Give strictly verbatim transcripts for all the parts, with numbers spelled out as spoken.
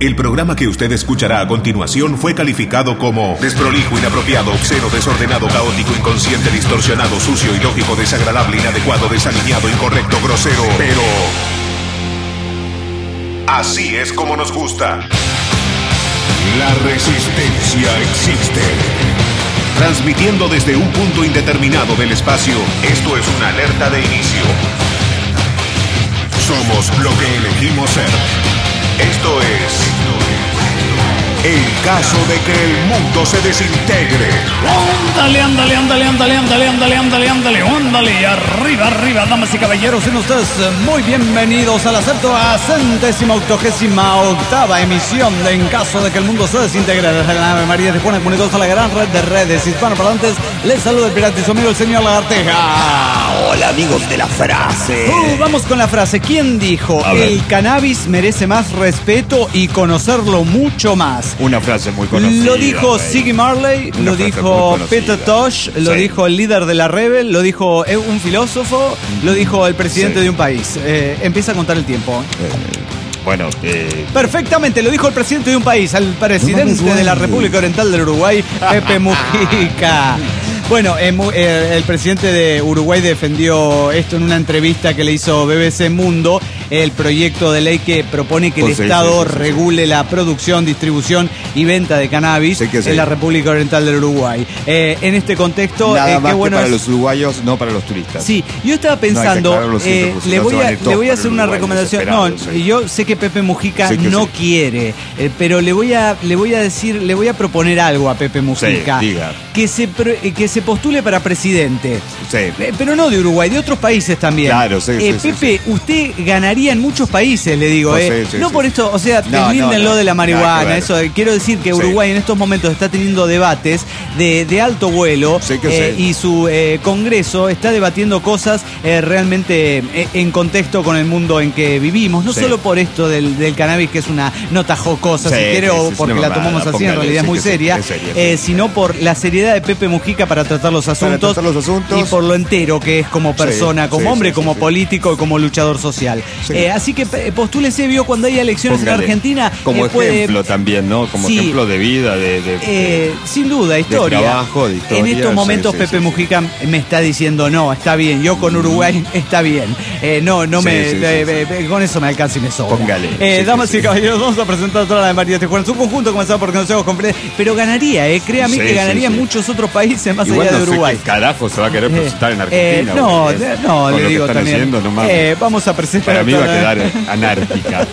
El programa que usted escuchará a continuación fue calificado como desprolijo, inapropiado, obsceno, desordenado, caótico, inconsciente, distorsionado, sucio, ilógico, desagradable, inadecuado, desalineado, incorrecto, grosero. Pero así es como nos gusta. La resistencia existe. Transmitiendo desde un punto indeterminado del espacio, esto es una alerta de inicio. Somos lo que elegimos ser. Esto es el caso de que el mundo se desintegre. Ándale, ándale, ándale, ándale, ándale, ándale, ándale, ándale, ándale, arriba, arriba, damas y caballeros, sean ustedes muy bienvenidos a la centésima octogésima octava emisión de En Caso de que el Mundo se Desintegre, desde la nave María de Juana, comunicados a la gran red de redes hispanoparlantes. Les saluda el pirata y su amigo el señor Lagarteja. Hola, amigos de la frase. Uh, vamos con la frase. ¿Quién dijo? El cannabis merece más respeto y conocerlo mucho más. Una frase muy conocida. Lo dijo Rey. Ziggy Marley, Una lo frase dijo muy conocida. Peter Tosh, lo Sí. dijo el líder de la Rebel, lo dijo un filósofo, lo dijo el presidente Sí. de un país. Eh, empieza a contar el tiempo. Eh, bueno, eh, Perfectamente, lo dijo el presidente de un país, al presidente No, de la República Oriental del Uruguay, Pepe Mujica. Bueno, eh, mu- eh, el presidente de Uruguay defendió esto en una entrevista que le hizo B B C Mundo, el proyecto de ley que propone que el Pues sí, Estado sí, sí, sí. regule la producción, distribución y venta de cannabis Sí que sí. en la República Oriental del Uruguay. Eh, en este contexto, nada eh, más qué bueno que para es- los uruguayos, no para los turistas. Sí, yo estaba No, hay que pensando, aclararlo siempre, eh, porque si le no voy se van a, a ir todos le voy a para hacer el una Uruguay recomendación. No, desesperados, sí. yo sé que Pepe Mujica Sí que no sí. quiere, eh, pero le voy a, le voy a decir, le voy a proponer algo a Pepe Mujica, Sí, diga. que se pro- eh, que se postule para presidente. Sí. Eh, Pero no de Uruguay, de otros países también. Claro, sí, Eh, sí, sí, Pepe, usted ganaría en muchos países, le digo. No, eh. sí, sí, no sí. por esto, o sea, No, deslíndenlo no, no. de la Nada que marihuana. ver. Eso, eh, quiero decir que Sí. Uruguay en estos momentos está teniendo debates de, de alto vuelo Sí que eh, sí. y su eh, Congreso está debatiendo cosas eh, realmente eh, en contexto con el mundo en que vivimos. No Sí. solo por esto del, del cannabis, que es una nota jocosa, Sí, si quiere, sí, o sí, porque no, la nada, tomamos así, en póngale, realidad es sí muy que sí, seria, es seria, eh, sí. sino por la seriedad de Pepe Mujica para tratar los asuntos, tratar los asuntos. y por lo entero que es como persona, Sí, como sí, hombre, sí, como sí, sí. político y como luchador social. Sí. Eh, así que eh, postúlese, vio, cuando hay elecciones Póngale. en Argentina. Como eh, puede- ejemplo también, ¿no? Como Sí. ejemplo de vida, de... de- eh, sin duda, historia. trabajo, de historia, En estos sí, momentos sí, Pepe sí, sí. Mujica me está diciendo, no, está bien, yo con Uruguay está bien. Eh, no, no Sí, me, sí, sí, eh, sí. eh, con eso me alcanza y me sobra. Póngale. Eh, Sí, damas sí, y sí. caballeros, vamos a presentar toda la de María de Juan. Su conjunto comenzado por consejos completos, pero ganaría, eh, créame Sí, que sí, ganaría sí. en muchos otros países más Igual allá no de Uruguay. sé qué carajo se va a querer Eh, presentar en eh, Argentina. no, porque de- es- no, con le lo que digo están también. haciendo, no mames. eh, vamos a presentar. Para mí va a toda la- quedar anárquica.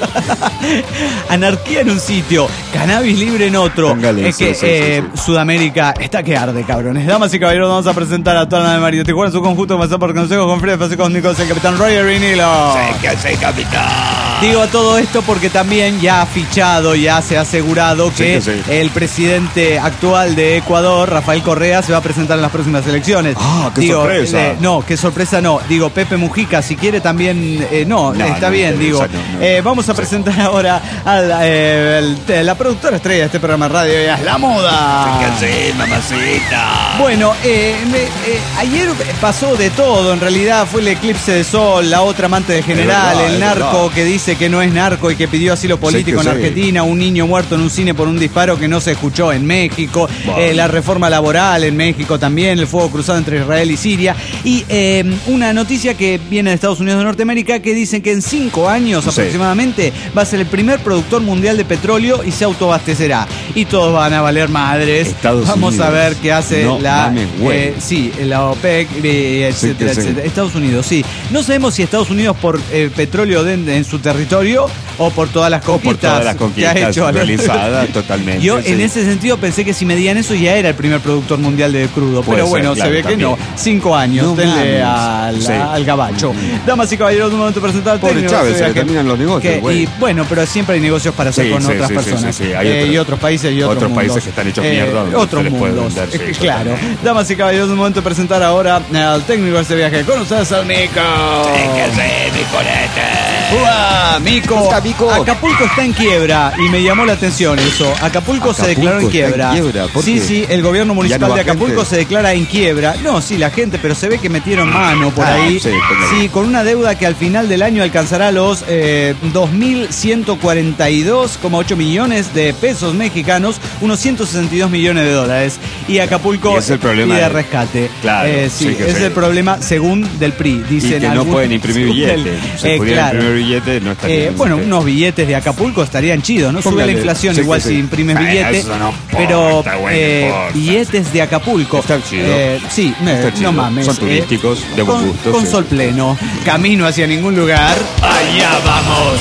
Anarquía en un sitio, cannabis libre en otro. Póngale, es sí, que sí, eh, sí, sí. Sudamérica está que arde, cabrones. Damas y caballeros, vamos a presentar a toda la de Mario Tijuana, su conjunto comenzado por consejos con Fred Francisco Cósmicos, el capitán Roger Rinilo. ¿Qué hace, capitán? Digo todo esto porque también ya ha fichado, ya se ha asegurado Sí, que que sí. el presidente actual de Ecuador, Rafael Correa, se va a presentar en las próximas elecciones. Ah, qué Digo, sorpresa. eh, no, qué sorpresa no. Digo, Pepe Mujica, si quiere también, eh, no, No, está no bien, me digo. interesa, no, no. Eh, vamos a Sí. presentar ahora a la, eh, el- la productora estrella de este programa de radio, ella es La Moda. ¿Qué hace, mamacita? Bueno, eh, me- eh, ayer pasó de todo, en realidad fue el eclipse de sol, la otra amante del general, verdad, el es narco verdad. que dice que no es narco y que pidió asilo político Sí, en que sí. Argentina, un niño muerto en un cine por un disparo que no se escuchó en México, Wow. eh, la reforma laboral en México también, el fuego cruzado entre Israel y Siria, y eh, una noticia que viene de Estados Unidos de Norteamérica que dicen que en cinco años Sí. aproximadamente va a ser el primer productor mundial de petróleo y se autoabastecerá. Y todos van a valer madres. Estados Vamos Unidos. a ver qué hace No la mames, güey. eh, sí, la OPEC, eh, Sí, etcétera, que sí. etcétera. Estados Unidos, sí. No sabemos si Estados Unidos por eh, petróleo de- en su territorio o por todas las O por conquistas, todas las conquistas que ha hecho. realizadas totalmente. Yo sí. en ese sentido pensé que si medían eso ya era el primer productor mundial de crudo. Puede Pero ser, bueno, claro, se ve también. que no. Cinco años, No denle mames. al, Sí. al gabacho. Damas y caballeros, un momento presentar al Pobre técnico. Chávez, ese se le viaje. terminan los negocios, Que- güey. y bueno, pero siempre hay negocios para hacer Sí, con sí, otras sí, sí, personas. sí, sí, hay Eh, otros- y otros países y otros otros países mundos. que están hechos Eh, mierda, donde Otros se les puede mundos. vender, sí, Eh, claro. totalmente. Damas y caballeros, un momento de presentar ahora al técnico de este viaje. Con ustedes al Mico. ¿Qué hace, mi colete? ¡Uah, Mico! Está Pico? Acapulco está en quiebra y me llamó la atención eso. Acapulco, Acapulco se declaró en quiebra. En quiebra. ¿Por sí, qué? sí, el gobierno municipal no de va Acapulco gente? se declara en quiebra. No, sí, la gente, pero se ve que metieron mano por Ah, ahí. sí, Sí, con una deuda que al final del año alcanzará los eh, dos mil ciento cuarenta y dos coma ocho millones de pesos mexicanos, unos ciento sesenta y dos millones de dólares. Y Acapulco Y es el problema pide de- rescate. Claro, Eh, sí, sí que es sí. el problema según del P R I. Dicen Y que no algunos- pueden imprimir según billetes. del- Si eh, pudieran claro. imprimir billetes, no estaría Eh, bien. bueno, unos billetes de Acapulco estarían chidos, ¿no? Sube Póngale, la inflación sí, igual sí, si sí. imprimes Ah, billetes. eso no pero importa, güey, no eh, importa. billetes de Acapulco. Está chido. Eh, sí, me- Está chido. no mames. Son eh, turísticos, de buen con, gusto, Con sí. sol pleno. Camino hacia ningún lugar. Allá vamos.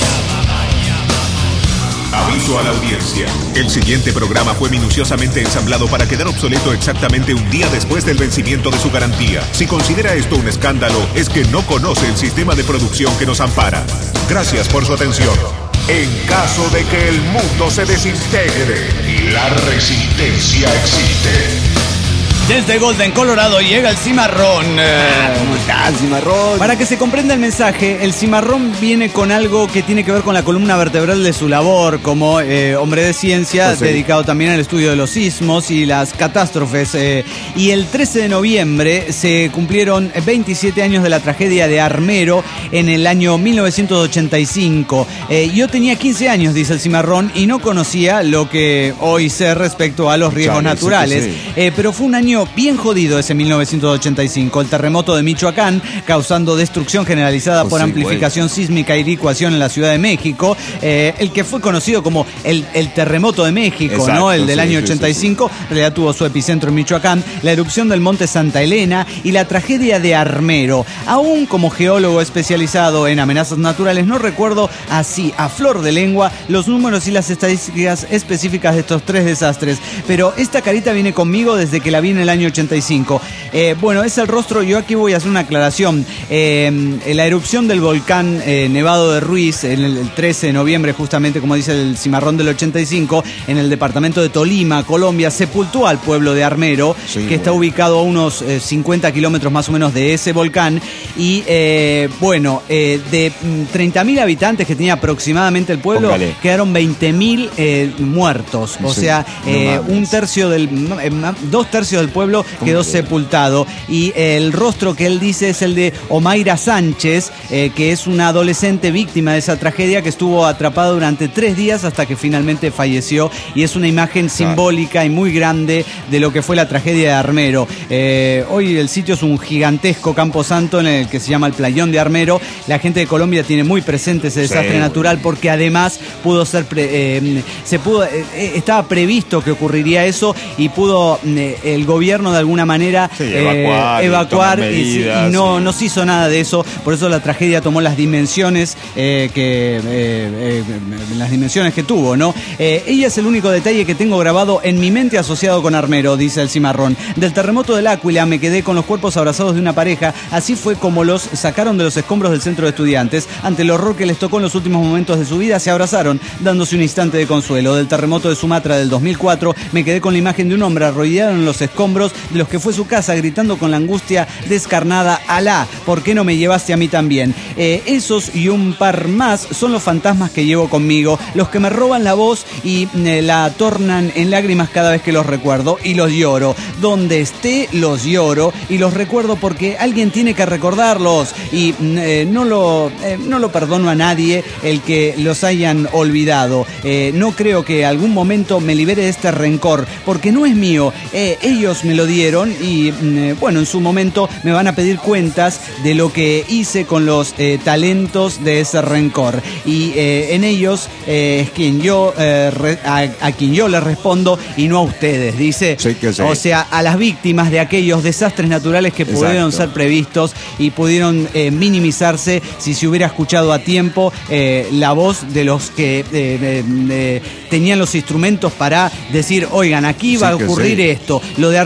Aviso a la audiencia. El siguiente programa fue minuciosamente ensamblado para quedar obsoleto exactamente un día después del vencimiento de su garantía. Si considera esto un escándalo, es que no conoce el sistema de producción que nos ampara. Gracias por su atención. En caso de que el mundo se desintegre, la resistencia existe. Desde Golden, Colorado, llega el cimarrón. Eh, ¿Cómo estás, cimarrón? Para que se comprenda el mensaje, el cimarrón viene con algo que tiene que ver con la columna vertebral de su labor como eh, hombre de ciencia, Pues sí. dedicado también al estudio de los sismos y las catástrofes. eh, y el trece de noviembre se cumplieron veintisiete años de la tragedia de Armero en el año mil novecientos ochenta y cinco. Eh, yo tenía quince años, dice el cimarrón, y no conocía lo que hoy sé respecto a los riesgos Chale, sí que naturales. sí. Eh, pero fue un año bien jodido ese mil novecientos ochenta y cinco. El terremoto de Michoacán, causando destrucción generalizada Oh, por sí, amplificación sísmica y licuación en la Ciudad de México. Eh, el que fue conocido como el, el terremoto de México, Exacto, ¿no? El del sí, año sí, ochenta y cinco. sí, En realidad tuvo su epicentro en Michoacán. La erupción del monte Santa Elena y la tragedia de Armero. Aún como geólogo especializado en amenazas naturales, no recuerdo así, a flor de lengua, los números y las estadísticas específicas de estos tres desastres. Pero esta carita viene conmigo desde que la vi en el año ochenta y cinco. Eh, bueno, es el rostro. Yo aquí voy a hacer una aclaración. Eh, la erupción del volcán eh, Nevado de Ruiz, en el, el trece de noviembre, justamente como dice el cimarrón del ochenta y cinco, en el departamento de Tolima, Colombia, sepultó al pueblo de Armero, Sí, que está bueno. ubicado a unos eh, cincuenta kilómetros más o menos de ese volcán. Y eh, bueno, eh, de mm, treinta mil habitantes que tenía aproximadamente el pueblo, Póngale. quedaron veinte mil eh, muertos. O Sí, sea, no eh, mames. un tercio del, eh, dos tercios del pueblo quedó que? sepultado. Y el rostro que él dice es el de Omaira Sánchez, eh, que es una adolescente víctima de esa tragedia que estuvo atrapada durante tres días hasta que finalmente falleció. Y es una imagen simbólica y muy grande de lo que fue la tragedia de Armero. Eh, hoy el sitio es un gigantesco camposanto en el que se llama el Playón de Armero. La gente de Colombia tiene muy presente ese desastre Sí. natural porque además pudo ser pre- eh, se pudo eh, eh, estaba previsto que ocurriría eso y pudo eh, el gobierno de alguna manera Sí, eh, evacuar, evacuar tomar y, sí, medidas, y no, sí. no se hizo nada de eso. Por eso la tragedia tomó las dimensiones eh, que eh, eh, las dimensiones que tuvo, ¿no? Eh, ella es el único detalle que tengo grabado en mi mente asociado con Armero, dice el cimarrón. Del terremoto del Áquila me quedé con los cuerpos abrazados de una pareja. Así fue como los sacaron de los escombros del centro de estudiantes. Ante el horror que les tocó en los últimos momentos de su vida, se abrazaron, dándose un instante de consuelo. Del terremoto de Sumatra del dos mil cuatro me quedé con la imagen de un hombre arrodillado en los escombros de los que fue su casa, gritando con la angustia descarnada: Alá, ¿por qué no me llevaste a mí también? Eh, esos y un par más son los fantasmas que llevo conmigo, los que me roban la voz y eh, la tornan en lágrimas cada vez que los recuerdo, y los lloro. Donde esté, los lloro y los recuerdo porque alguien tiene que recordarlos, y eh, no, lo, eh, no lo perdono a nadie el que los hayan olvidado. Eh, no creo que algún momento me libere de este rencor, porque no es mío. Eh, ellos me lo dieron y eh, bueno, en su momento me van a pedir cuentas de lo que hice con los eh, talentos de ese rencor, y eh, en ellos eh, es quien yo eh, re, a, a quien yo les respondo y no a ustedes, dice. Sí que sí. O sea, a las víctimas de aquellos desastres naturales que Exacto. pudieron ser previstos y pudieron eh, minimizarse si se hubiera escuchado a tiempo eh, la voz de los que eh, eh, eh, tenían los instrumentos para decir: oigan, aquí va Sí a que ocurrir sí. esto. Lo de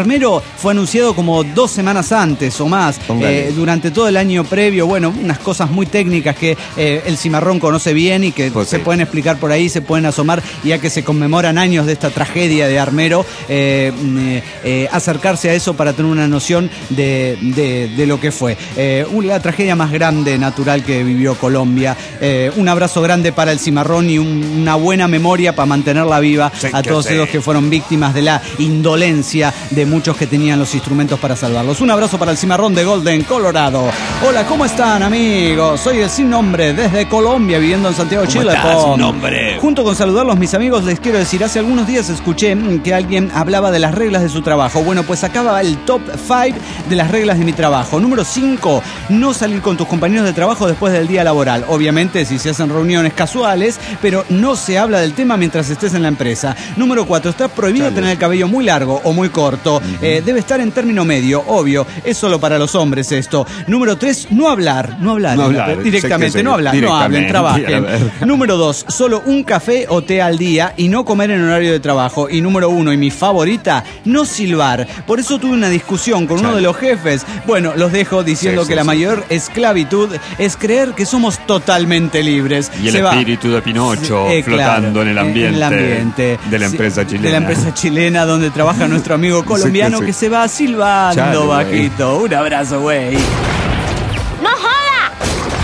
armero fue anunciado como dos semanas antes o más. Eh, durante todo el año previo, bueno, unas cosas muy técnicas que eh, el Cimarrón conoce bien y que pues se sí. pueden explicar por ahí, se pueden asomar, ya que se conmemoran años de esta tragedia de Armero, eh, eh, eh, acercarse a eso para tener una noción de, de, de lo que fue. Eh, la tragedia más grande natural que vivió Colombia. Eh, un abrazo grande para el Cimarrón y un, una buena memoria para mantenerla viva sí, a todos esos que fueron víctimas de la indolencia de muchos que tenían los instrumentos para salvarlos. Un abrazo para el Cimarrón de Golden, Colorado. Hola, ¿cómo están, amigos? Soy el Sin Nombre desde Colombia, viviendo en Santiago, ¿Cómo Chile. estás, Sin Nombre? Junto con saludarlos, mis amigos, les quiero decir, hace algunos días escuché que alguien hablaba de las reglas de su trabajo. Bueno, pues acá va el top cinco de las reglas de mi trabajo. Número cinco, no salir con tus compañeros de trabajo después del día laboral. Obviamente, si se hacen reuniones casuales, pero no se habla del tema mientras estés en la empresa. Número cuatro, está prohibido Chale. tener el cabello muy largo o muy corto. Uh-huh. Eh, debe estar en término medio, obvio. Es solo para los hombres esto. Número tres, no hablar. No hablar. No hablar. Directamente, sí, no hablar. No hablen, trabajen. Número dos, solo un café o té al día y no comer en horario de trabajo. Y número uno, y mi favorita, no silbar. Por eso tuve una discusión con Chale. uno de los jefes. Bueno, los dejo diciendo sí, que sí, la sí. mayor esclavitud es creer que somos totalmente libres. Y el Se espíritu va. de Pinocho eh, flotando claro, en, el ambiente en el ambiente de la empresa sí, chilena. De la empresa chilena donde trabaja nuestro amigo colombiano sí, sí, sí. que se va silbando Chale, bajito. Wey. Un abrazo, güey. ¡No joda!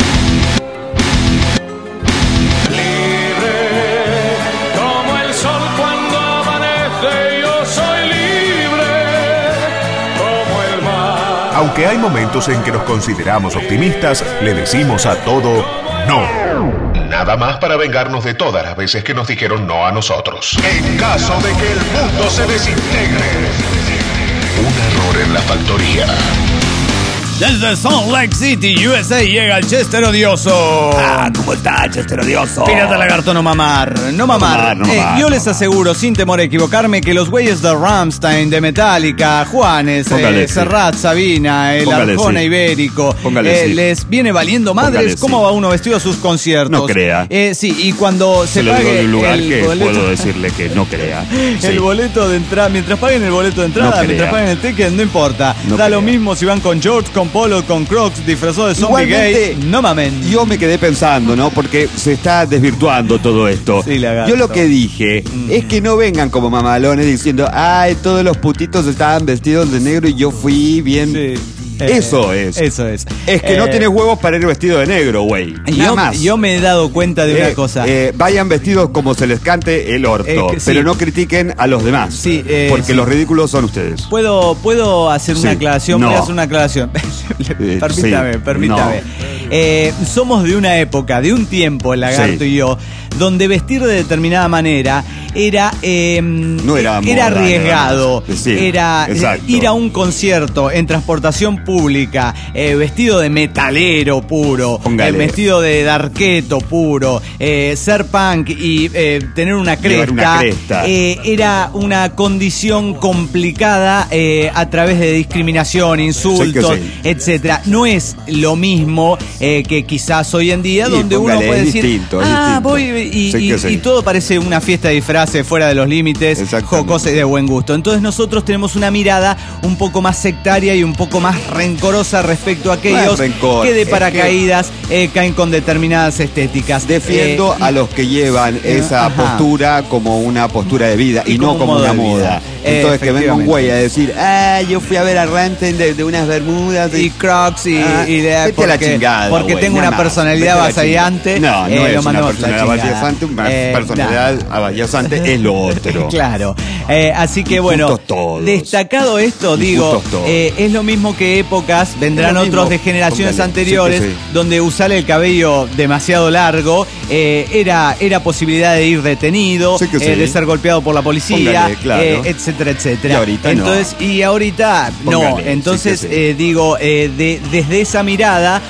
Libre como el sol cuando amanece, yo soy libre como el mar. Aunque hay momentos en que nos consideramos optimistas, le decimos a todo no. Nada más para vengarnos de todas las veces que nos dijeron no a nosotros. En caso de que el mundo se desintegre. Un error en la factoría. Desde Salt Lake City, U S A, llega el Chester Odioso. Ah, ¿cómo está, Chester Odioso? Pirata Lagarto, no mamar. No mamar. No mamar, no eh, mamar yo no les aseguro, sin temor a equivocarme, que los güeyes de Rammstein, de Metallica, Juanes, eh, Serrat, Sabina, el Póngale Arjona sí. Ibérico, eh, sí. les viene valiendo madres. Póngale ¿Cómo sí. va uno vestido a sus conciertos? No crea. Eh, sí, y cuando se, se pague de un lugar el que boleto, puedo decirle que no crea. Sí. El boleto de entrada, mientras paguen el boleto de entrada, no mientras paguen el ticket, no importa. No da crea. lo mismo si van con shorts, con polo, con crocs, disfrazado de zombie Igualmente, gay. No mamen. Yo me quedé pensando, ¿no? Porque se está desvirtuando todo esto. Sí, lagarto. Yo lo que dije mm. es que no vengan como mamalones diciendo, ay, todos los putitos estaban vestidos de negro y yo fui bien... Sí. Eso eh, es. Eso es. Es que eh, no tienes huevos para ir vestido de negro, güey. Yo, yo me he dado cuenta de eh, una cosa. Eh, vayan vestidos como se les cante el orto, eh, que, sí. pero no critiquen a los demás. Sí, eh, porque sí. los ridículos son ustedes. ¿Puedo, puedo hacer sí. una aclaración? No. Voy a hacer una aclaración. eh, permítame, sí. permítame. No. Eh, somos de una época, de un tiempo, el Lagarto sí. y yo, donde vestir de determinada manera era eh, no era, moda, era arriesgado, sí, era exacto. ir a un concierto en transportación pública, eh, vestido de metalero puro, eh, vestido de darqueto puro, eh, ser punk y eh, tener una cresta, una cresta. Eh, era una condición complicada eh, a través de discriminación, insultos, sí sí. etcétera. No es lo mismo eh, que quizás hoy en día, sí, donde póngale, uno puede decir, distinto, ah, voy y, sí y, sí. y todo parece una fiesta de disfraces fuera de los límites, jocosa y de buen gusto. Entonces nosotros tenemos una mirada un poco más sectaria y un poco más rencorosa respecto a aquellos que de paracaídas que eh, caen con determinadas estéticas. Defiendo eh, a los que llevan eh, esa ajá. postura como una postura de vida y, y no como, como una moda. Entonces que venga un güey a decir, ah, yo fui a ver a Rammstein de, de unas bermudas y, y crocs y, ah, y de, porque, la chingada, porque wey, tengo una nada, personalidad avasallante. No, no eh, es una personalidad avasallante, una eh, personalidad avasallante es lo otro. Claro. Eh, así que bueno, destacado esto, y digo, eh, es lo mismo que épocas, vendrán otros de generaciones Póngale, anteriores, sí, sí. donde usar el cabello demasiado largo eh, era, era posibilidad de ir detenido, sí, sí. Eh, de ser golpeado por la policía, Póngale, claro. eh, etcétera, etcétera. Y ahorita Entonces, no. y ahorita Póngale, no. Entonces, sí, sí. Eh, digo, eh, de, desde esa mirada, uno se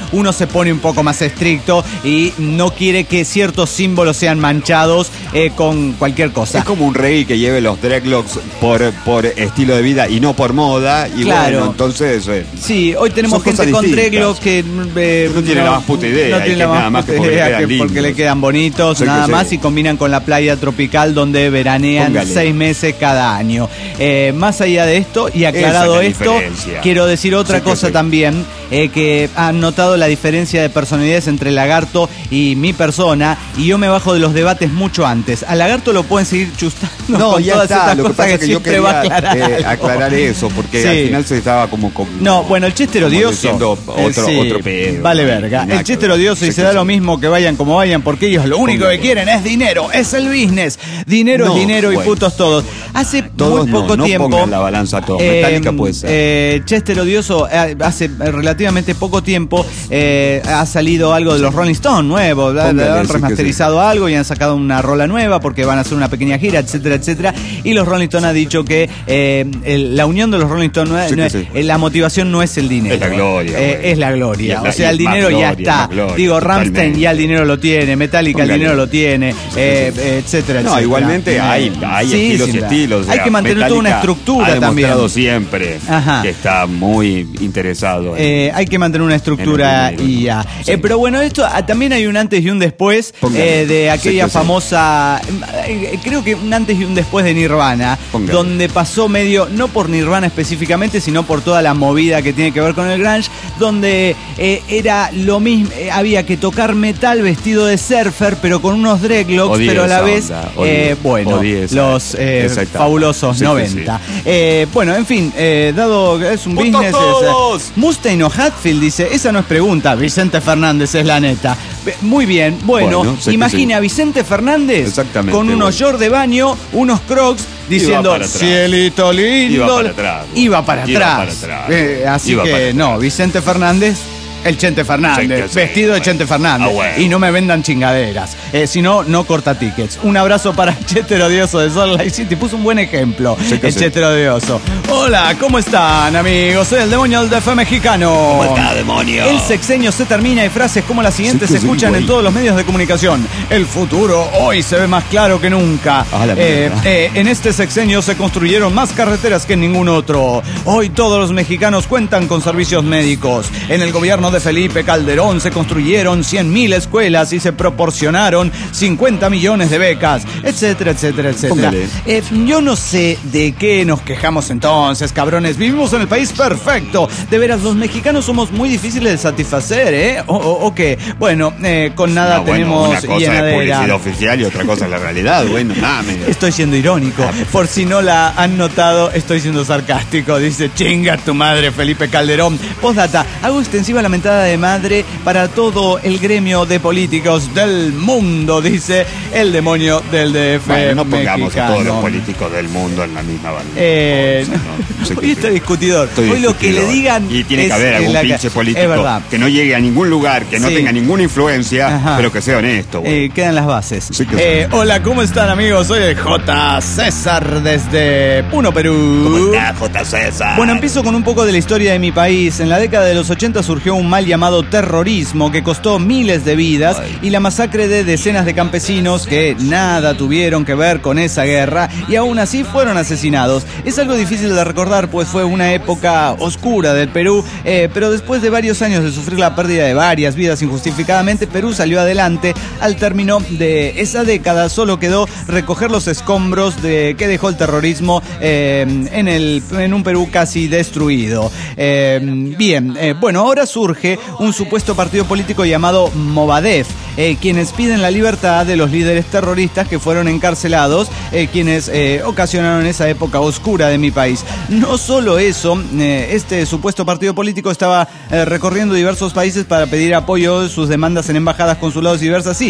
se pone un poco más estricto y no quiere que ciertos símbolos sean manchados eh, con cualquier cosa. Es como un rey que lleve los dreadlocks por, por estilo de vida y no por moda. Y claro. Bueno, entonces... Eh, sí, hoy tenemos gente con dreadlocks que... Eh, no tiene no, la más puta idea. No tiene la más nada más que porque, idea le, que porque le quedan bonitos, nada sí. más, y combinan con la playa tropical donde veranean Póngale. seis meses cada año. Eh, más allá de esto, y aclarado esto, quiero decir otra sí cosa sí. también, eh, que han notado la diferencia de personalidades entre Lagarto y mi persona, y yo me bajo de los debates mucho antes. A Lagarto lo pueden seguir chustando no, con ya todas está. estas lo que cosas pasa que, que yo quería va a aclarar, eh, aclarar eso, porque sí. al final se estaba como... como no, bueno, el Chester odioso. Otro, eh, sí, otro pedo. Vale verga. El Chester odioso y se da lo mismo que vayan como vayan, porque ellos lo único que quieren es dinero, es el business. Dinero no, es dinero bueno. y putos todos. Hace todos muy poco no, tiempo... No pongan la balanza todo. Eh, Metallica puede ser. Eh, Chester odioso, eh, hace relativamente poco tiempo eh, ha salido algo de los Rolling Stones nuevos. Póngale, han remasterizado sí sí. algo y han sacado una rola nueva porque van a hacer una pequeña gira, etcétera, etcétera. Y los Rolling Stones ha dicho que eh, el, la unión de los Rolling Stones no es, sí no es, sí. la motivación no es el dinero. Es la gloria. Eh, es la gloria. La, o sea, el dinero gloria, ya está. Gloria, Digo, Rammstein ya el dinero lo tiene, Metallica Póngale. el dinero lo tiene, sí, eh, sí. Eh, etcétera, no, etcétera. Igualmente hay, hay sí, estilos sí, y estilos. O hay sea, que mantener Metallica toda una estructura ha también. siempre Ajá. que está muy interesado. En, eh, hay que mantener una estructura y ya. Sí. Eh, pero bueno, esto ah, también hay un antes y un después eh, de aquella sí, famosa, eh, creo que un antes y un después de Nirvana, Póngale. donde pasó medio, no por Nirvana específicamente, sino por toda la movida que tiene que ver con el grunge, donde eh, era lo mismo, eh, había que tocar metal vestido de surfer, pero con unos dreadlocks, pero a la vez, eh, bueno, los eh, fabulosos sí, noventa. Sí. Eh, bueno, en fin, eh, dado que es un ¡Punto business... todos! Es, Mustaine o Hatfield dice, esa no es pregunta, Vicente Fernández es la neta. Muy bien, bueno, bueno imagine a Vicente Fernández con unos shorts bueno. de baño, unos crocs, diciendo, cielito lindo, iba para atrás. Iba para atrás. Iba para atrás. Eh, así iba que no, Vicente Fernández... El Chente Fernández, sí, vestido de bueno. Chente Fernández. Ah, bueno. Y no me vendan chingaderas. Eh, si no, no corta tickets. Un abrazo para el Chester odioso de Salt Lake City. Puso un buen ejemplo. Sí, el sí. Chester odioso. Hola, ¿cómo están, amigos? Soy el demonio del D F mexicano. ¿Cómo está, demonio? El sexenio se termina y frases como las siguientes sí, se escuchan sí, en todos los medios de comunicación. El futuro hoy se ve más claro que nunca. Ah, eh, eh, en este sexenio se construyeron más carreteras que en ningún otro. Hoy todos los mexicanos cuentan con servicios médicos. En el gobierno de Felipe Calderón se construyeron cien mil escuelas y se proporcionaron cincuenta millones de becas, etcétera, etcétera, etcétera. Eh, yo no sé de qué nos quejamos entonces, cabrones. Vivimos en el país perfecto. De veras, los mexicanos somos muy difíciles de satisfacer, ¿eh? ¿O, o, o qué? Bueno, eh, con nada no, tenemos bueno, una cosa llenadera. Es publicidad oficial y otra cosa es la realidad. Bueno, nada, me... Estoy siendo irónico. Ah, por si no la han notado, estoy siendo sarcástico. Dice, chinga tu madre, Felipe Calderón. Postdata, hago extensiva la mentada de madre para todo el gremio de políticos del mundo, dice el demonio del D F. Bueno, no pongamos mexicano. a todos los políticos del mundo en la misma bandera. Eh, no, no, no sé hoy está discutidor. Estoy hoy lo que le digan. Y tiene que haber algún la... pinche político que no llegue a ningún lugar, que no sí. tenga ninguna influencia, Ajá. pero que sea honesto. Eh, quedan las bases. Sí eh, hola, ¿cómo están, amigos? Soy el J. César desde Puno, Perú. ¿Cómo está, J. César? Bueno, empiezo con un poco de la historia de mi país. En la década de los ochenta surgió un mal llamado terrorismo que costó miles de vidas Ay. y la masacre de decenas de campesinos que nada tuvieron que ver con esa guerra y aún así fueron asesinados. Es algo difícil de recordar, pues fue una época oscura del Perú, eh, pero después de varios años de sufrir la pérdida de varias vidas injustificadamente, Perú salió adelante. Al término de esa década solo quedó recoger los escombros de que dejó el terrorismo eh, en, el, en un Perú casi destruido. Eh, bien, eh, bueno, ahora surge un supuesto partido político llamado Movadef, eh, quienes piden la libertad de los líderes terroristas que fueron encarcelados, eh, quienes eh, ocasionaron esa época oscura de mi país. No solo eso, eh, este supuesto partido político estaba eh, recorriendo diversos países para pedir apoyo de sus demandas en embajadas, consulados y diversas, sí.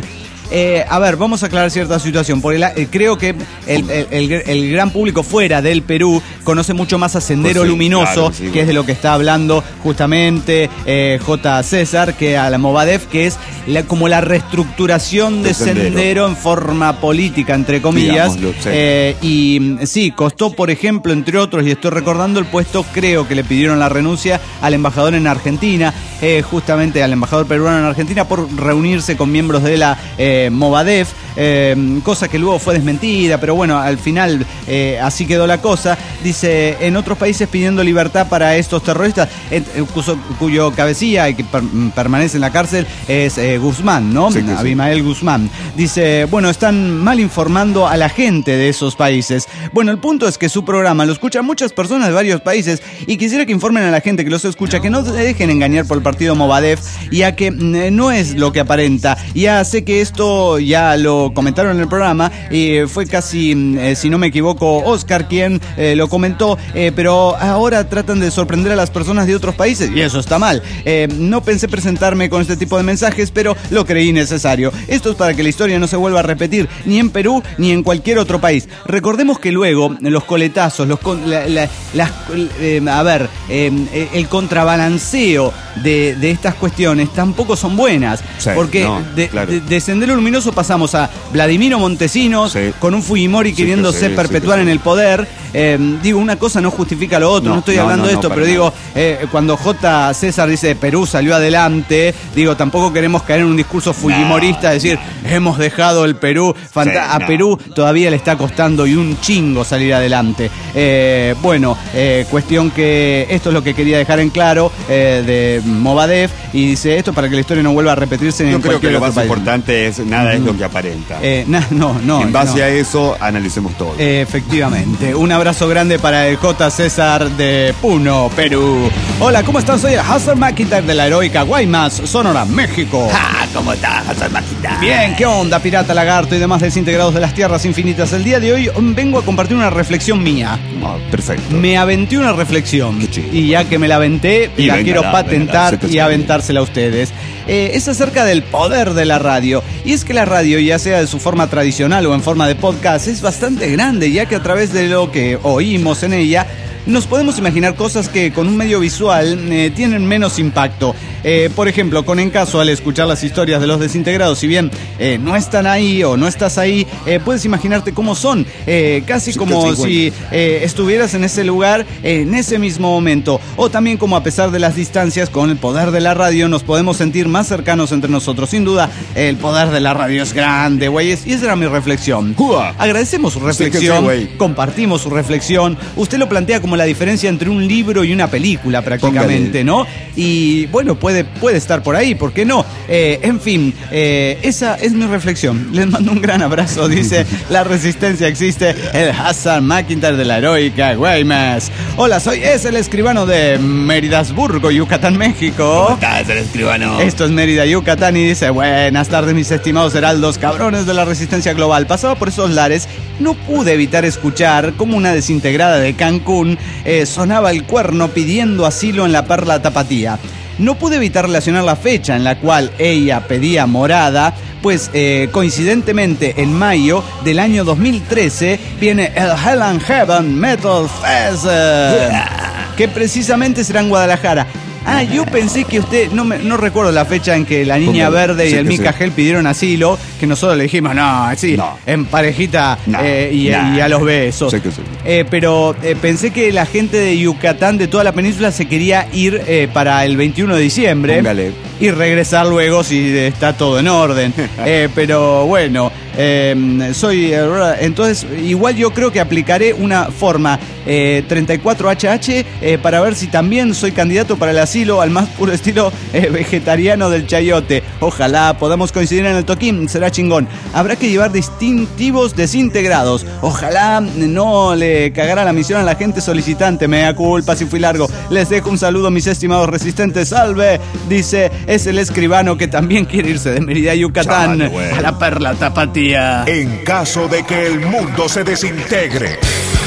Eh, a ver, vamos a aclarar cierta situación, porque la, eh, creo que el, el, el, el gran público fuera del Perú conoce mucho más a Sendero pues sí, Luminoso, claro, sí, que bueno. es de lo que está hablando justamente eh, J. César, que a la Movadef, que es la, como la reestructuración de, de Sendero. Sendero en forma política, entre comillas. Digámoslo, sí. Eh, y sí, costó, por ejemplo, entre otros, y estoy recordando el puesto, creo que le pidieron la renuncia al embajador en Argentina, eh, justamente al embajador peruano en Argentina, por reunirse con miembros de la eh, Movadef, eh, cosa que luego fue desmentida, pero bueno, al final eh, así quedó la cosa. Dice, en otros países pidiendo libertad para estos terroristas, eh, cuyo, cuyo cabecilla y que per, permanece en la cárcel es eh, Guzmán, ¿no? Sí, Abimael sí. Guzmán. Dice, bueno, están mal informando a la gente de esos países. Bueno, el punto es que su programa lo escuchan muchas personas de varios países y quisiera que informen a la gente que los escucha, que no se dejen engañar por el partido Movadef, ya que eh, no es lo que aparenta. Ya sé que esto ya lo comentaron en el programa y fue casi, eh, si no me equivoco, Oscar quien eh, lo comentó, eh, pero ahora tratan de sorprender a las personas de otros países y eso está mal. Eh, no pensé presentarme con este tipo de mensajes, pero lo creí necesario. Esto es para que la historia no se vuelva a repetir ni en Perú ni en cualquier otro país. Recordemos que luego los coletazos, los la, la, las, eh, a ver, eh, el contrabalanceo de, de estas cuestiones tampoco son buenas, sí, porque no, de, claro. de, de Sendero Luminoso pasamos a Vladimiro Montesinos sí. con un Fujimori sí, queriéndose sí, perpetuar sí, sí. en el poder. Eh, digo, una cosa no justifica lo otro, no, no estoy no, hablando no, de esto, no, pero digo, eh, cuando J. César dice Perú salió adelante, digo, tampoco queremos caer en un discurso fujimorista, no, decir, no. hemos dejado el Perú, fanta- sí, a no. Perú todavía le está costando y un chingo salir adelante. Eh, bueno, eh, cuestión que esto es lo que quería dejar en claro eh, de Movadef, y dice esto para que la historia no vuelva a repetirse en Yo creo que lo más país. importante es, nada mm. es lo que aparenta. Eh, na, no, no. En base no. a eso, analicemos todo. Eh, efectivamente. Un abrazo grande para el J. César de Puno, Perú. Hola, ¿cómo estás? Soy el Hassan McIntyre de la heroica Guaymas, Sonora, México. Ah, ¿cómo estás, Hassan McIntyre? Bien, ¿qué onda, pirata, lagarto y demás desintegrados de las tierras infinitas? El día de hoy vengo a compartir una reflexión mía. Oh, perfecto. Me aventé una reflexión. Y ya que me la aventé, y la venga, quiero patentar venga, y aventársela a ustedes. Eh, es acerca del poder de la radio. Y es que la radio, ya sea de su forma tradicional o en forma de podcast, es bastante grande, ya que a través de lo que oímos en ella, nos podemos imaginar cosas que con un medio visual eh, tienen menos impacto. Eh, por ejemplo, con Encaso, al escuchar las historias de los desintegrados, si bien eh, no están ahí o no estás ahí, eh, puedes imaginarte cómo son. Eh, casi sí, como si eh, estuvieras en ese lugar eh, en ese mismo momento. O también como a pesar de las distancias, con el poder de la radio nos podemos sentir más cercanos entre nosotros. Sin duda, el poder de la radio es grande, güeyes. Y esa era mi reflexión. ¡Jua! Agradecemos su reflexión, sí, sí, compartimos su reflexión. Usted lo plantea como la diferencia entre un libro y una película prácticamente, Póngale. ¿no? Y bueno, puede, puede estar por ahí, ¿por qué no? Eh, en fin, eh, esa es mi reflexión. Les mando un gran abrazo, dice la resistencia existe, el Hassan McIntyre de la heroica Guaymas. Hola, soy es el escribano de Meridasburgo, Yucatán, México. ¿Cómo estás, el escribano? Esto es Mérida, Yucatán, y dice, buenas tardes, mis estimados heraldos, cabrones de la resistencia global. Pasaba por esos lares, no pude evitar escuchar como una desintegrada de Cancún Eh, sonaba el cuerno pidiendo asilo en la Perla Tapatía. No pude evitar relacionar la fecha en la cual ella pedía morada, pues eh, coincidentemente en mayo del año dos mil trece viene el Hell and Heaven Metal Fest, eh, que precisamente será en Guadalajara. Ah, yo pensé que usted, no me, no recuerdo la fecha en que la Niña Verde y el Mica Gel pidieron asilo, que nosotros le dijimos, no, sí, no. en parejita no, eh, y, nah. y a los besos. Sí que sí. Eh, pero eh, pensé que la gente de Yucatán, de toda la península, se quería ir eh, para el veintiuno de diciembre. Póngale. Y regresar luego si está todo en orden. eh, pero bueno, eh, soy... Entonces, igual yo creo que aplicaré una forma eh, treinta y cuatro H H eh, para ver si también soy candidato para el asilo al más puro estilo eh, vegetariano del chayote. Ojalá podamos coincidir en el toquín, será chingón. Habrá que llevar distintivos desintegrados. Ojalá no le cagará la misión a la gente solicitante. Me da culpa si fui largo. Les dejo un saludo, mis estimados resistentes. Salve, dice, es el escribano que también quiere irse de Mérida, Yucatán, Chale, bueno. a la Perla Tapatía. En caso de que el mundo se desintegre,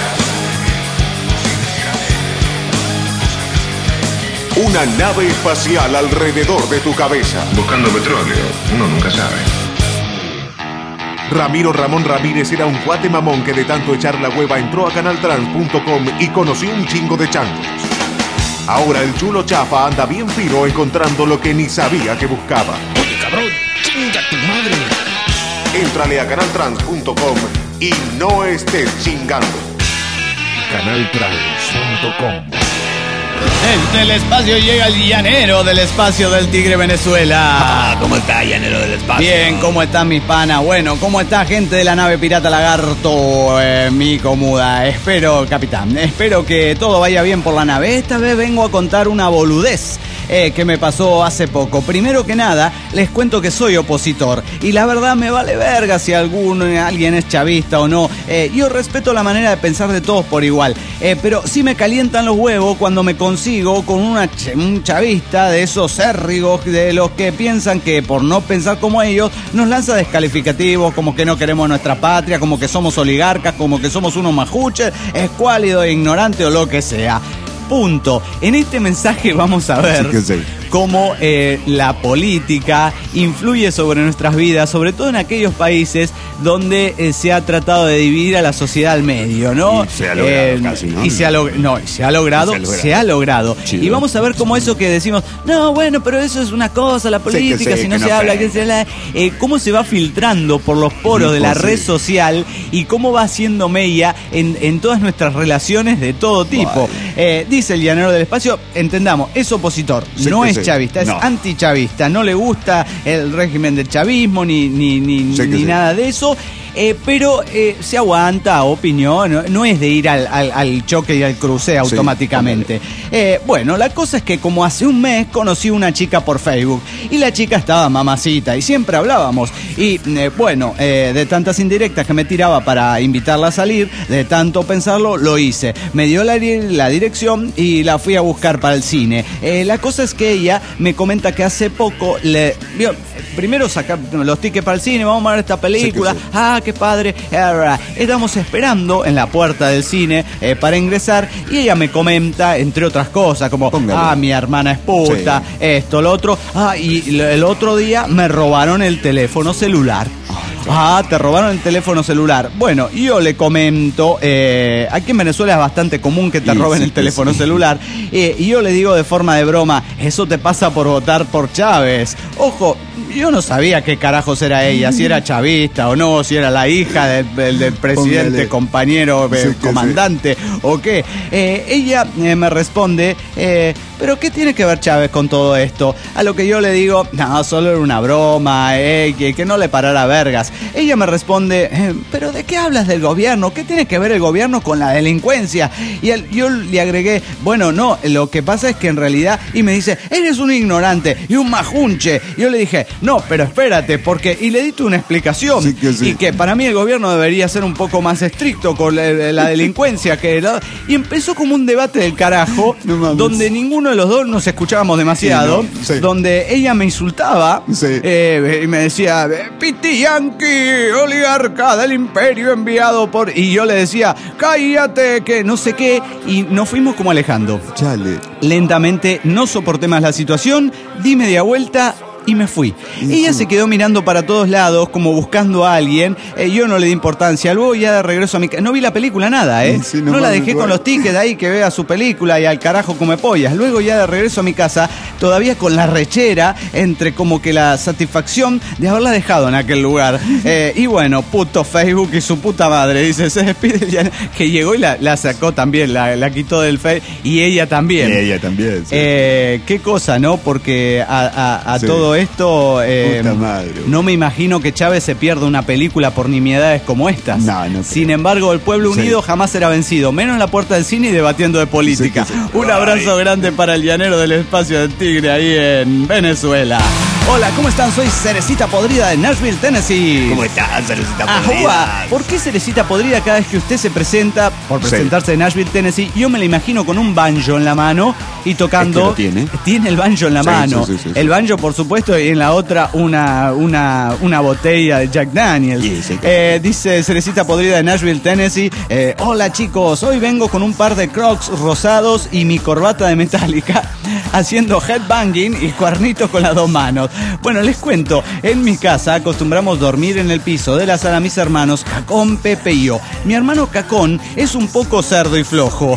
una nave espacial alrededor de tu cabeza. Buscando petróleo, uno nunca sabe. Ramiro Ramón Ramírez era un cuate mamón que de tanto echar la hueva entró a canal trans punto com y conoció un chingo de changos. Ahora el chulo chafa anda bien fino encontrando lo que ni sabía que buscaba. Oye, cabrón, chinga tu madre. Éntrale a canal trans punto com y no estés chingando. canal trans punto com. Desde el espacio llega el llanero del espacio del Tigre Venezuela. Ah, ¿cómo está, llanero del espacio? Bien, ¿cómo están mis panas? Bueno, ¿cómo está gente de la nave Pirata Lagarto, eh, mi comuda? Espero, capitán, espero que todo vaya bien por la nave. Esta vez vengo a contar una boludez eh, que me pasó hace poco. Primero que nada, les cuento que soy opositor y la verdad me vale verga si algún, alguien es chavista o no. Eh, yo respeto la manera de pensar de todos por igual, eh, pero sí me calientan los huevos cuando me consigo con una ch- un chavista de esos cérrigos de los que piensan que por no pensar como ellos nos lanza descalificativos como que no queremos nuestra patria, como que somos oligarcas, como que somos unos majuches, escuálidos, ignorantes o lo que sea. Punto. En este mensaje vamos a ver Sí, sí. cómo eh, la política influye sobre nuestras vidas, sobre todo en aquellos países donde eh, se ha tratado de dividir a la sociedad al medio, ¿no? Y se ha logrado casi, ¿no? Y se ha, log- no, se ha logrado, Se ha logrado. se ha logrado. Chido. Y vamos a ver cómo eso que decimos, no, bueno, pero eso es una cosa, la política, sí, si no que se no habla, ofende. que se habla, eh, cómo se va filtrando por los poros de la Sí. red social y cómo va haciendo mella en, en todas nuestras relaciones de todo tipo. Eh, dice el llanero del espacio, entendamos, es opositor, Sí, no que es sí. chavista, es No. antichavista, no le gusta el régimen del chavismo ni, ni, ni, Sí, que ni sí. nada de eso. Eh, pero eh, se aguanta opinión, no, no es de ir al, al, al choque y al cruce automáticamente. Eh, bueno, la cosa es que como hace un mes conocí una chica por Facebook y la chica estaba mamacita y siempre hablábamos. Y eh, bueno, eh, de tantas indirectas que me tiraba para invitarla a salir, de tanto pensarlo, lo hice. Me dio la, la dirección y la fui a buscar para el cine. Eh, la cosa es que ella me comenta que hace poco le... vio, primero sacar los tickets para el cine, vamos a ver esta película. Sí, que sí. Ah, qué padre. Estamos esperando en la puerta del cine eh, para ingresar y ella me comenta, entre otras cosas, como, Póngale. ah, mi hermana es puta, Sí. esto, lo otro. Ah, y el otro día me robaron el teléfono celular. Ah, te robaron el teléfono celular. Bueno, yo le comento, eh, aquí en Venezuela es bastante común que te Y roben sí, el que teléfono sí. celular. Eh, y yo le digo de forma de broma, eso te pasa por votar por Chávez. Ojo, yo no sabía qué carajos era ella, si era chavista o no, si era la hija del, del- del presidente, Póngale. compañero, eh, Sí, que comandante o qué. Eh, ella eh, me responde, eh, ¿pero qué tiene que ver Chávez con todo esto? A lo que yo le digo, no, solo era una broma, eh, que, que no le parara vergas. Ella me responde, eh, ¿pero de qué hablas del gobierno? ¿Qué tiene que ver el gobierno con la delincuencia? Y él- yo le agregué, bueno, no, lo que pasa es que en realidad, y me dice, eres un ignorante y un majunche. Y yo le dije, no, pero espérate, porque, y le di una explicación, Sí que sí. y que para mí el gobierno debería ser un poco más estricto con la, la delincuencia, que la- y empezó como un debate del carajo, No mames. donde ninguno de los dos nos escuchábamos demasiado, Sí, no, sí. donde ella me insultaba, Sí. eh, y me decía, Piti Yankee, oligarca del imperio enviado por... Y yo le decía, cállate, que no sé qué, y nos fuimos como alejando. Chale. Lentamente no soporté más la situación, di media vuelta y me fui. Ella se quedó mirando para todos lados, como buscando a alguien. Eh, yo no le di importancia. Luego ya de regreso a mi casa. No vi la película nada, ¿eh? Sí, no no la mames, dejé con bueno. los tickets ahí que vea su película y al carajo come pollas. Luego ya de regreso a mi casa, todavía con la rechera, entre como que la satisfacción de haberla dejado en aquel lugar. Eh, y bueno, puto Facebook y su puta madre. Dice, se despide ya, que llegó y la, la sacó también, la, la quitó del Facebook. Y ella también. Y ella también. Sí. Eh, qué cosa, ¿no? Porque a, a- a Sí. todo esto eh, Puta madre. no me imagino que Chávez se pierda una película por nimiedades como estas. No, no creo. Sin embargo, el pueblo Sí. unido jamás será vencido, menos en la puerta del cine y debatiendo de política. Sí, sí, sí. Un abrazo grande para el llanero del espacio del Tigre ahí en Venezuela. Hola, ¿cómo están? Soy Cerecita Podrida de Nashville, Tennessee. ¿Cómo estás, Cerecita Ajúa, Podrida? ¿por qué Cerecita Podrida cada vez que usted se presenta, por Sí. presentarse en Nashville, Tennessee, yo me la imagino con un banjo en la mano y tocando... Es que lo tiene. Tiene el banjo en la Sí, mano. sí, sí, sí, sí. El banjo, por supuesto, y en la otra una, una, una botella de Jack Daniels. Sí, sí. Eh, dice Cerecita Podrida de Nashville, Tennessee. eh, Hola chicos, hoy vengo con un par de crocs rosados y mi corbata de Metallica haciendo headbanging y cuernitos con las dos manos. todos. Bueno, les cuento, en mi casa acostumbramos dormir en el piso de la sala mis hermanos Cacón, Pepe y yo. Mi hermano Cacón es un poco cerdo y flojo.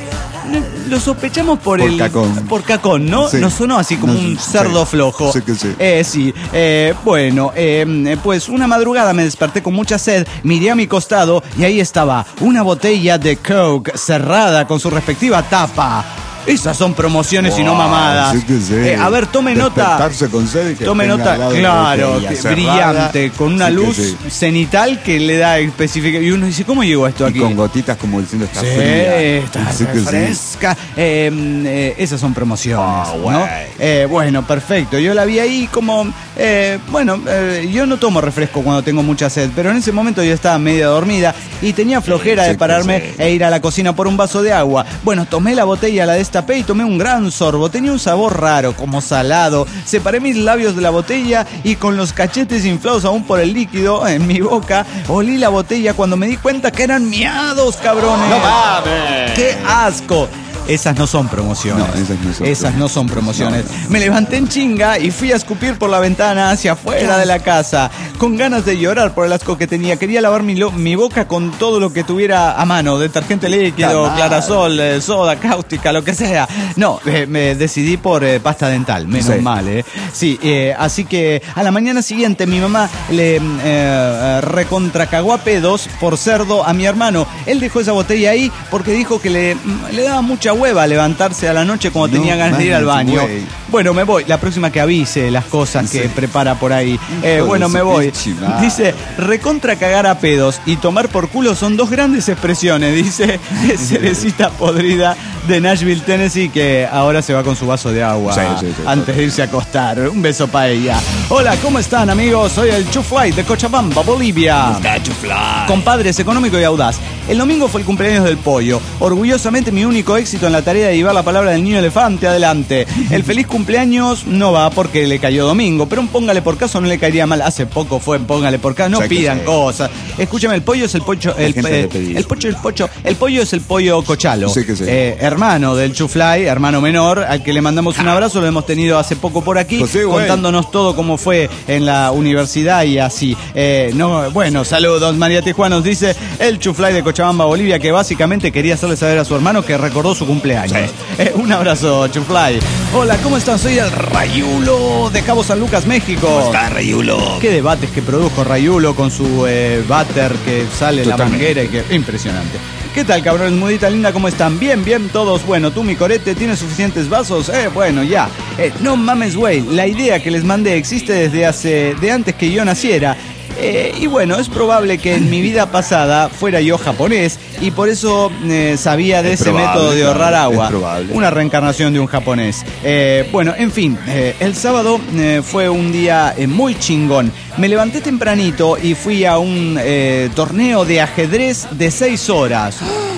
Lo sospechamos por, por el... Cacón. Por Cacón, ¿no? Sí. Nos sonó así como No, un sí, cerdo flojo. Sí que sí. Eh, sí. Eh, bueno, eh, pues una madrugada me desperté con mucha sed, miré a mi costado y ahí estaba una botella de Coke cerrada con su respectiva tapa. Esas son promociones wow, y no mamadas. Sí que sí. Eh, a ver, tome nota. Con sed y que tome nota, claro, que brillante, con una sí luz que sí. cenital que le da específica. Y uno dice, ¿cómo llegó esto aquí? Y con gotitas como diciendo está sí, fría. Está sí fresca. Sí. Eh, eh, esas son promociones, oh, ¿no? Eh, bueno, perfecto. Yo la vi ahí como, eh, bueno, eh, yo no tomo refresco cuando tengo mucha sed, pero en ese momento yo estaba medio dormida y tenía flojera sí, de pararme sí. e ir a la cocina por un vaso de agua. Bueno, tomé la botella, la de tapé y tomé un gran sorbo. Tenía un sabor raro, como salado. Separé mis labios de la botella y con los cachetes inflados aún por el líquido en mi boca, olí la botella cuando me di cuenta que eran miados, cabrones. ¡No mames! ¡Qué asco! Esas no son promociones. No, esas no son, esas no son promociones. No, no. Me levanté en chinga y fui a escupir por la ventana hacia afuera de la casa, con ganas de llorar por el asco que tenía. Quería lavar mi, lo, mi boca con todo lo que tuviera a mano, detergente líquido, Tamar. clarasol, eh, soda cáustica, lo que sea. No, eh, me decidí por eh, pasta dental, menos sí. mal, ¿eh? Sí, eh, así que a la mañana siguiente mi mamá le eh, recontracagó a pedos por cerdo a mi hermano. Él dejó esa botella ahí porque dijo que le, le daba mucha hueva levantarse a la noche cuando no, tenía ganas de ir al baño. Wey. Bueno, me voy. La próxima que avise las cosas sí. que prepara por ahí. Eh, bueno, me voy. Pichima. Dice, recontra cagar a pedos y tomar por culo son dos grandes expresiones. Dice Cerecita Podrida de Nashville, Tennessee, que ahora se va con su vaso de agua sí, sí, sí, antes sí. de irse a acostar. Un beso para ella. Hola, ¿cómo están, amigos? Soy el Chufly de Cochabamba, Bolivia. Compadres, económico y audaz. El domingo fue el cumpleaños del pollo. Orgullosamente mi único éxito en la tarea de llevar la palabra del niño elefante adelante. El feliz cumpleaños no va porque le cayó domingo, pero un póngale por caso no le caería mal. Hace poco fue un póngale por caso. No o sea pidan sí. cosas. Escúchame, el pollo es el pocho. El, eh, el pocho el pocho. El pollo es el pollo Cochalo. Sí que sí. Eh, hermano del Chufly, hermano menor, al que le mandamos un abrazo. Lo hemos tenido hace poco por aquí, pues sí, contándonos todo cómo fue en la universidad y así. Eh, no, bueno, saludos. María Tijuana nos dice el Chufly de Cochabamba, Bolivia, que básicamente quería hacerle saber a su hermano que recordó su cumpleaños. Sí. Eh, un abrazo, Chufly. Hola, ¿cómo están? Soy el Rayulo de Cabo San Lucas, México. ¿Cómo está, Rayulo? Qué debates que produjo Rayulo con su eh, váter que sale en la manguera y que impresionante. ¿Qué tal, cabrones? Mudita linda, ¿cómo están? Bien, bien, todos. Bueno, tú, mi corete, ¿tienes suficientes vasos? Eh, bueno, ya. Eh, no mames, güey. La idea que les mandé existe desde hace... de antes que yo naciera. Eh, y bueno, es probable que en mi vida pasada fuera yo japonés y por eso eh, sabía de es ese probable, método de ahorrar agua. Una reencarnación de un japonés. Eh, bueno, en fin, eh, el sábado eh, fue un día eh, muy chingón. Me levanté tempranito y fui a un eh, torneo de ajedrez de seis horas.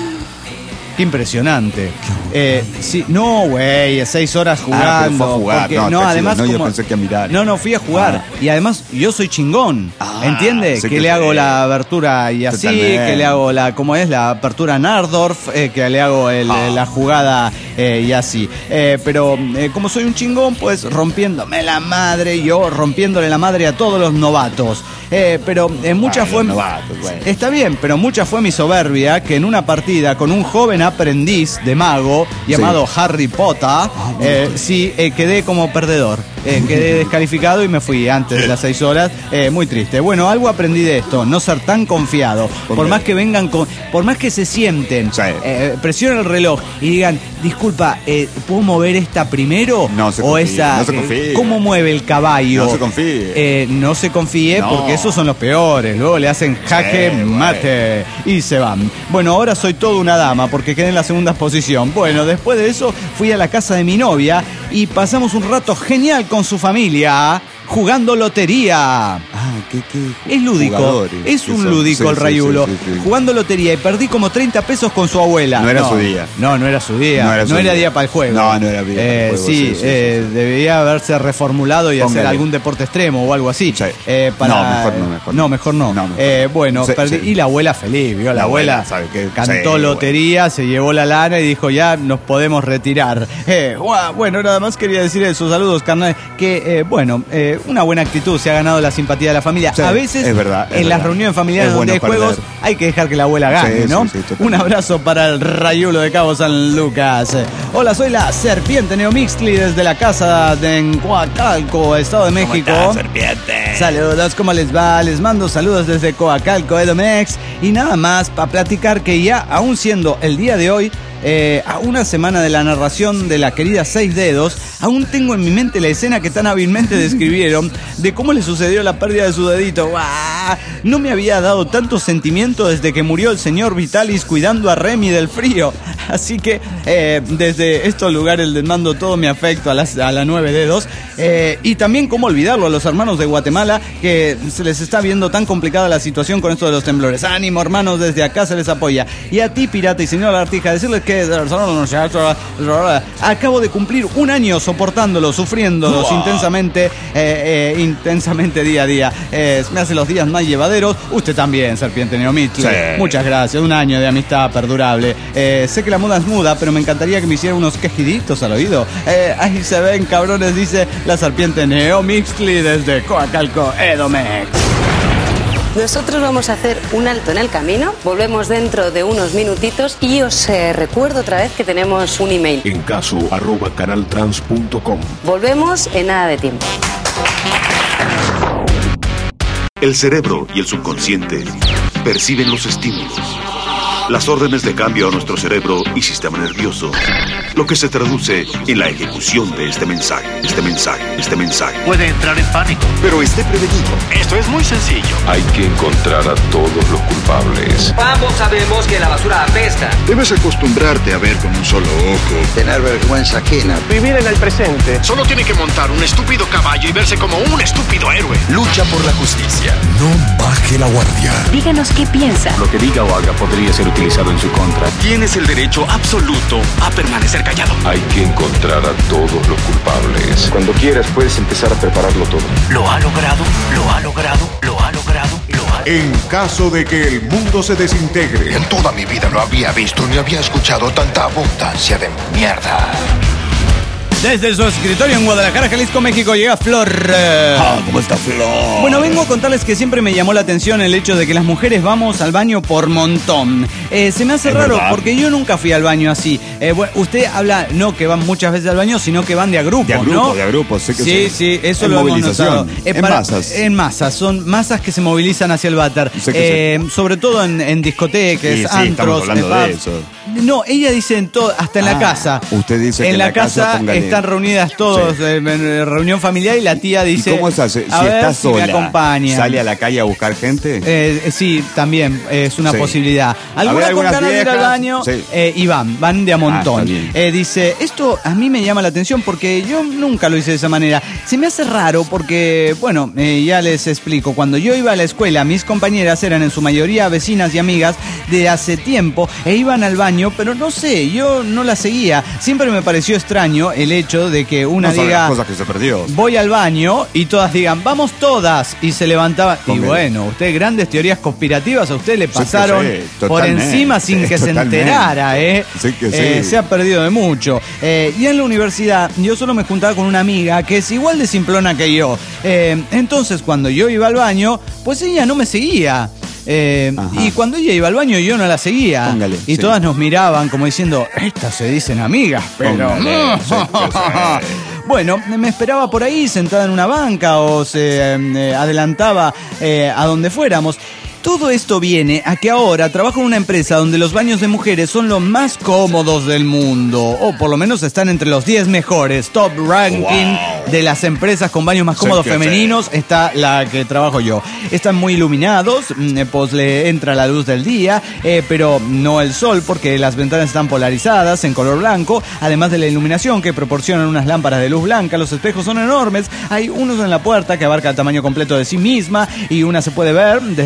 Qué impresionante. Eh, sí, no, güey, seis horas jugando. Ah, a jugar. Porque, no, no además, no, como, yo pensé que a mirar. No, no, fui a jugar. Ah. Y además, yo soy chingón. Ah, ¿entiendes? Que, que le hago la abertura y así, totalmente. Que le hago la, ¿cómo es? La apertura Nardorf, eh, que le hago el, ah. la jugada eh, y así. Eh, pero eh, como soy un chingón, pues rompiéndome la madre, yo rompiéndole la madre a todos los novatos. Eh, pero eh, mucha ah, fue. Novatos, bueno. Está bien, pero mucha fue mi soberbia que en una partida con un joven aprendiz de mago llamado sí. Harry Potter, eh, sí, eh, quedé como perdedor. Eh, quedé descalificado y me fui antes de las seis horas. Eh, muy triste. Bueno, algo aprendí de esto, no ser tan confiado. Por más que vengan con, por más que se sienten, sí. eh, presionen el reloj y digan, disculpa, eh, ¿puedo mover esta primero? No se o confíe, esa, no se confíe. ¿Cómo mueve el caballo? No se confíe. Eh, no se confíe no. porque esos son los peores. Luego le hacen jaque sí, mate bueno. y se van. Bueno, ahora soy toda una dama porque quedé en la segunda posición. Bueno, después de eso fui a la casa de mi novia y pasamos un rato genial con su familia jugando lotería. Ah, qué, qué es lúdico. Jugadores. Es un lúdico sí, el Rayulo. Sí, sí, sí, sí. Jugando lotería y perdí como treinta pesos con su abuela. No era no, su día. No, no era su día. No era, no era día. día para el juego. No, no era día eh, para el juego. Sí, sí, sí, eh, sí. debería haberse reformulado y Póngale. hacer algún deporte extremo o algo así. Sí. Eh, para... No, mejor no, mejor no. Mejor no. no mejor eh, bueno, sí, perdí. Sí. Y la abuela feliz, ¿vio? La, la abuela, abuela sabe que cantó sí, lotería, bueno. se llevó la lana y dijo, ya nos podemos retirar. Eh, bueno, nada más quería decir eso. Saludos, carnal. Que, eh, bueno, eh, eh, una buena actitud se ha ganado la simpatía de la familia. Sí, a veces, es verdad, es en las verdad. reuniones familiares Es donde hay bueno juegos, perder. hay que dejar que la abuela gane, Sí, ¿no? sí, sí, totalmente. Un abrazo para el Rayulo de Cabo San Lucas. Hola, soy la Serpiente Neomixtli desde la casa de Encoacalco, Estado de México. ¿Cómo estás, serpiente? Saludos, ¿cómo les va? Les mando saludos desde Coacalco, Edomex. Y nada más para platicar que ya, aún siendo el día de hoy, eh, a una semana de la narración de la querida Seis Dedos, aún tengo en mi mente la escena que tan hábilmente describieron de cómo le sucedió la pérdida de su dedito. ¡Guau! No me había dado tanto sentimiento desde que murió el señor Vitalis cuidando a Remy del frío. Así que eh, desde estos lugares les mando todo mi afecto a, las, a la Nueve Dedos. Eh, y también cómo olvidarlo a los hermanos de Guatemala, que se les está viendo tan complicada la situación con esto de los temblores. Ánimo, hermanos, desde acá se les apoya. Y a ti, pirata y señor Lagartija, decirles que acabo de cumplir un año soportándolo, sufriéndolos wow. intensamente, eh, eh, intensamente día a día. Eh, me hace los días más llevaderos. Usted también, Serpiente Neomixtli. Sí. Muchas gracias. Un año de amistad perdurable. Eh, sé que la muda es muda, pero me encantaría que me hiciera unos quejiditos al oído. Eh, ahí se ven, cabrones, dice la Serpiente Neomixtli desde Coacalco, Edomex. Nosotros vamos a hacer un alto en el camino, volvemos dentro de unos minutitos y os eh, recuerdo otra vez que tenemos un email. En caso arroba canaltrans punto com. Volvemos en nada de tiempo. El cerebro y el subconsciente perciben los estímulos, las órdenes de cambio a nuestro cerebro y sistema nervioso, lo que se traduce en la ejecución de este mensaje, este mensaje, este mensaje. Puede entrar en pánico. Pero esté prevenido. Esto es muy sencillo. Hay que encontrar a todos los culpables. Ambos sabemos que la basura apesta. Debes acostumbrarte a ver con un solo ojo. Tener vergüenza ajena. Vivir en el presente. Solo tiene que montar un estúpido caballo y verse como un estúpido héroe. Lucha por la justicia. No baje la guardia. Díganos qué piensa. Lo que diga o haga podría ser utilizado en su contra. Tienes el derecho absoluto a permanecer callado. Hay que encontrar a todos los culpables. Cuando quieras puedes empezar a prepararlo todo. Lo ha logrado, lo ha logrado, lo ha logrado, lo ha logrado. En caso de que el mundo se desintegre. En toda mi vida no había visto ni había escuchado tanta abundancia de mierda. Desde su escritorio en Guadalajara, Jalisco, México, llega Flor. Ah, ¿cómo está Flor? Bueno, vengo a contarles que siempre me llamó la atención el hecho de que las mujeres vamos al baño por montón. Eh, se me hace es raro verdad. porque yo nunca fui al baño así. Eh, bueno, usted habla, no que van muchas veces al baño, sino que van de a grupos, De a grupo, ¿no? de a grupo, sé que Sí, sí. sí, eso En lo hemos movilización, notado. Eh, en para- masas. En masas, son masas que se movilizan hacia el váter. Sé que Eh, sobre todo en, en discotecas, Sí, sí, antros, estamos hablando eh, de pubs. eso. No, ella dice en todo, hasta en la Ah, casa. usted dice en que en la la casa, casa póngale. están reunidas todos Sí. eh, en reunión familiar y la tía dice, ¿Y cómo se hace? Si a ver está si me sola, acompaña. ¿sale a la calle a buscar gente? Eh, eh, sí, también eh, es una Sí. posibilidad. Algunas con algunas ganas de ir al viejas? baño Sí. eh, y van, van de a montón. Ah, está bien. Eh, dice, esto a mí me llama la atención porque yo nunca lo hice de esa manera. Se me hace raro porque, bueno, eh, ya les explico. Cuando yo iba a la escuela, mis compañeras eran en su mayoría vecinas y amigas de hace tiempo e iban al baño, pero no sé, yo no las seguía. Siempre me pareció extraño el hecho de que una No son diga... las cosas que se perdió. Voy al baño y todas digan, vamos todas. Y se levantaban. Y Póngale. bueno, usted, grandes teorías conspirativas a usted le Sí que pasaron sí, por totalmente, encima sin que se totalmente. enterara, ¿eh? Sí que sí. Eh, se ha perdido de mucho. Eh, y en la universidad, yo solo me juntaba con una amiga que es igual de simplona que yo. Eh, entonces, cuando yo iba al baño, pues ella no me seguía. Eh, y cuando ella iba al baño yo no la seguía. Póngale, y sí. todas nos miraban como diciendo, estas se dicen amigas, pero... Póngale, sí, sí, sí. Bueno, me esperaba por ahí sentada en una banca o se eh, adelantaba eh, a donde fuéramos. Todo esto viene a que ahora trabajo en una empresa donde los baños de mujeres son los más cómodos del mundo, o por lo menos están entre los diez mejores. Top ranking wow. de las empresas con baños más cómodos Sí, que femeninos sí. está la que trabajo yo. Están muy iluminados, pues le entra la luz del día, eh, pero no el sol porque las ventanas están polarizadas en color blanco, además de la iluminación que proporcionan unas lámparas de luz blanca. Los espejos son enormes, hay unos en la puerta que abarca el tamaño completo de sí misma y una se puede ver desde los tacones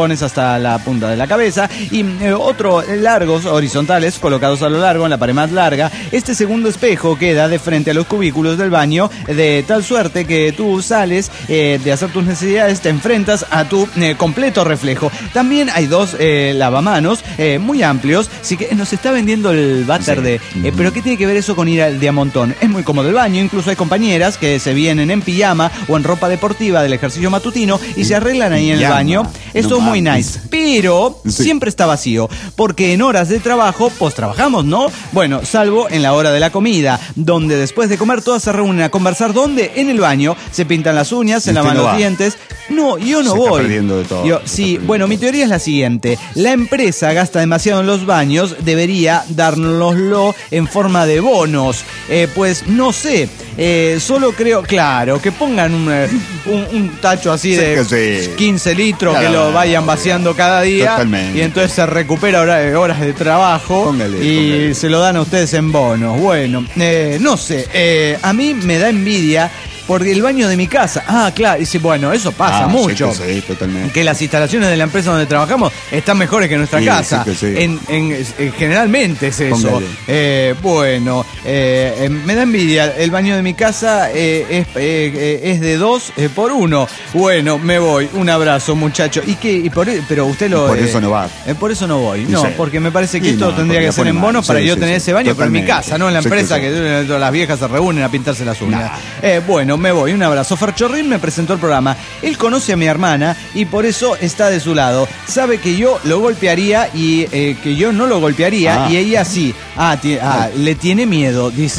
tapones hasta la punta de la cabeza y eh, otro largos, horizontales, colocados a lo largo en la pared más larga. Este segundo espejo queda de frente a los cubículos del baño de tal suerte que tú sales eh, de hacer tus necesidades, te enfrentas a tu eh, completo reflejo. También hay dos eh, lavamanos eh, muy amplios, así que nos está vendiendo el váter sí. de... Eh, pero ¿qué tiene que ver eso con ir al de a montón? Es muy cómodo el baño, incluso hay compañeras que se vienen en pijama o en ropa deportiva del ejercicio matutino y se arreglan ahí en el baño. Eso no es muy nice, pero sí. siempre está vacío, porque en horas de trabajo, pues trabajamos, ¿no? Bueno, salvo en la hora de la comida, donde después de comer todas se reúnen a conversar. ¿Dónde? En el baño, se pintan las uñas, se lavan no los va. dientes. No, yo no se voy. Está perdiendo de todo. Yo, sí, bueno, mi teoría es la siguiente. La empresa gasta demasiado en los baños, debería dárnoslo en forma de bonos. Eh, pues no sé, eh, solo creo, claro, que pongan un, un, un tacho así sí, de sí. quince litros, claro, que lo vayan vaciando cada día. Totalmente. Y entonces se recupera hora, horas de trabajo. Póngale, y póngale. Se lo dan a ustedes en bonos. Bueno, eh, no sé, eh, a mí me da envidia porque el baño de mi casa, ah, claro, dice, bueno, eso pasa ah, mucho. Sí, que, sí, totalmente. Que las instalaciones de la empresa donde trabajamos están mejores que nuestra sí, casa. Sí, sí. En, en, en, generalmente es eso. Eh, bueno, eh, me da envidia. El baño de mi casa eh, es, eh, es de dos eh, por uno. Bueno, me voy. Un abrazo, muchacho. ¿Y qué? Y por, pero usted lo. Y por eh, eso no va. Eh, por eso no voy. No, sí. porque me parece que sí, esto no, tendría que ser en bono para sí, yo sí, tener sí, ese baño, pero en mi casa, no en la sí, empresa que, que, que las viejas se reúnen a pintarse las uñas. Nah. Eh, bueno, me voy, un abrazo. Ferchorrín me presentó el programa. Él conoce a mi hermana y por eso está de su lado. Sabe que yo lo golpearía y eh, que yo no lo golpearía ah. y ella sí. Ah, t- ah, le tiene miedo, dice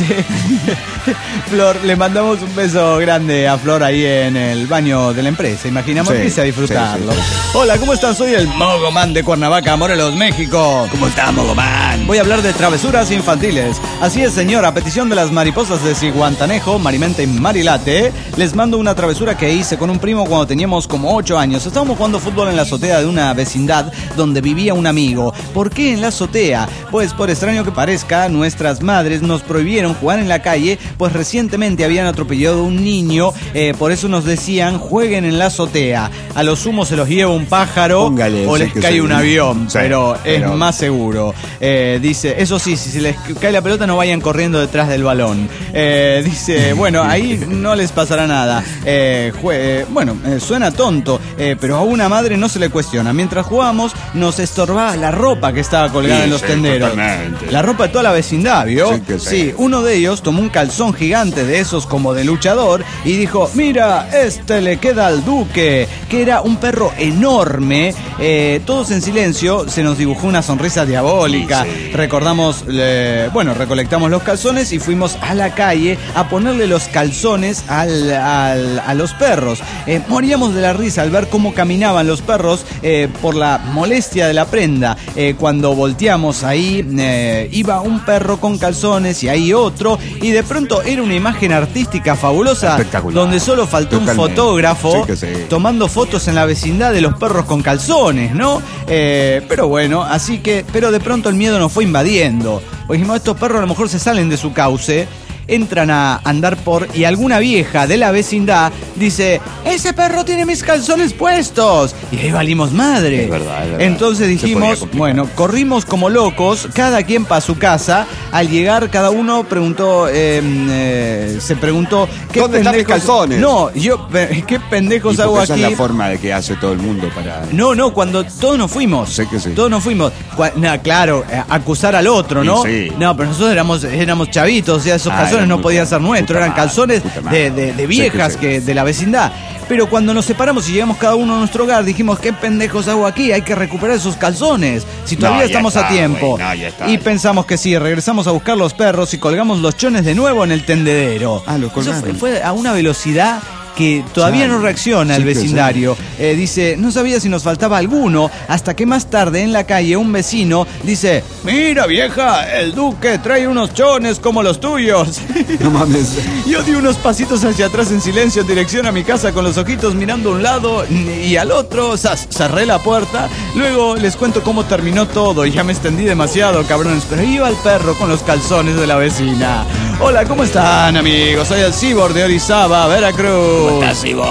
Flor. Le mandamos un beso grande a Flor ahí en el baño de la empresa. Imaginamos sí, que irse a disfrutarlo. Sí, sí, sí. Hola, ¿cómo están? Soy el Mogoman de Cuernavaca, Morelos, México. ¿Cómo está, Mogoman? Voy a hablar de travesuras infantiles. Así es, señor, a petición de las mariposas de Ciguantanejo, Marimente y Marilate, les mando una travesura que hice con un primo cuando teníamos como ocho años. Estábamos jugando fútbol en la azotea de una vecindad donde vivía un amigo. ¿Por qué en la azotea? Pues por extraño que parezca, nuestras madres nos prohibieron jugar en la calle, pues recientemente habían atropellado a un niño, eh, por eso nos decían, jueguen en la azotea. A lo sumo se los lleva un pájaro Póngale, o les cae sí. un avión, sí, pero, pero es más seguro. Eh, dice, eso sí, si se les cae la pelota no vayan corriendo detrás del balón. Eh, dice, bueno, ahí no les pasará nada. Eh, jue- bueno, eh, suena tonto, eh, pero a una madre no se le cuestiona. Mientras jugábamos, nos estorbaba la ropa que estaba colgada sí, en los sí, tenderos. Totalmente. La ropa de toda la vecindad, ¿vio? Sí, que sí. sí, uno de ellos tomó un calzón gigante de esos como de luchador y dijo, mira, este le queda al Duque, que era un perro enorme. Eh, todos en silencio, se nos dibujó una sonrisa diabólica. Sí, sí. Recordamos, eh, bueno, recolectamos los calzones y fuimos a la calle a ponerle los calzones al, al, a los perros. Eh, moríamos de la risa al ver cómo caminaban los perros eh, por la molestia de la prenda. Eh, cuando volteamos ahí, eh, iba un perro con calzones y ahí otro, y de pronto era una imagen artística fabulosa donde solo faltó Totalmente. un fotógrafo sí sí. tomando fotos en la vecindad de los perros con calzones, ¿no? Eh, pero bueno, así que, pero de pronto el miedo nos fue invadiendo. Pues dijimos, estos perros a lo mejor se salen de su cauce, entran a andar por... y alguna vieja de la vecindad dice, ese perro tiene mis calzones puestos. Y ahí valimos madre. Es verdad, es verdad. Entonces dijimos, bueno, corrimos como locos, cada quien para su casa. Al llegar, cada uno preguntó, eh, eh, se preguntó... ¿qué ¿Dónde están mis calzones? No, yo, ¿qué pendejos hago aquí? Esa es la forma de que hace todo el mundo para... No, no, cuando todos nos fuimos. Sé que sí. Todos nos fuimos. No, claro, acusar al otro, ¿no? Sí, sí. No, pero nosotros éramos, éramos chavitos, o sea, esos calzones Ay, no podían ser nuestros, eran calzones de, de, de viejas sí, que, que de la vecindad. Pero cuando nos separamos y llegamos cada uno a nuestro hogar, dijimos, ¿qué pendejos hago aquí? Hay que recuperar esos calzones, si todavía no, estamos está, a tiempo. No, está, y pensamos que sí, regresamos a buscar los perros y colgamos los chones de nuevo en el tendedero. Ah, lo colgaron. Eso fue, fue a una velocidad que todavía no reacciona sí, el vecindario. Eh, dice, no sabía si nos faltaba alguno, hasta que más tarde en la calle un vecino dice, mira vieja, el Duque trae unos chones como los tuyos. No mames. Yo di unos pasitos hacia atrás en silencio en dirección a mi casa con los ojitos mirando a un lado y al otro, zas, cerré la puerta. Luego les cuento cómo terminó todo y ya me extendí demasiado, cabrones, pero iba el perro con los calzones de la vecina. Hola, ¿cómo están, amigos? Soy el Cibor de Orizaba, Veracruz. ¿Cómo estás, Cibor?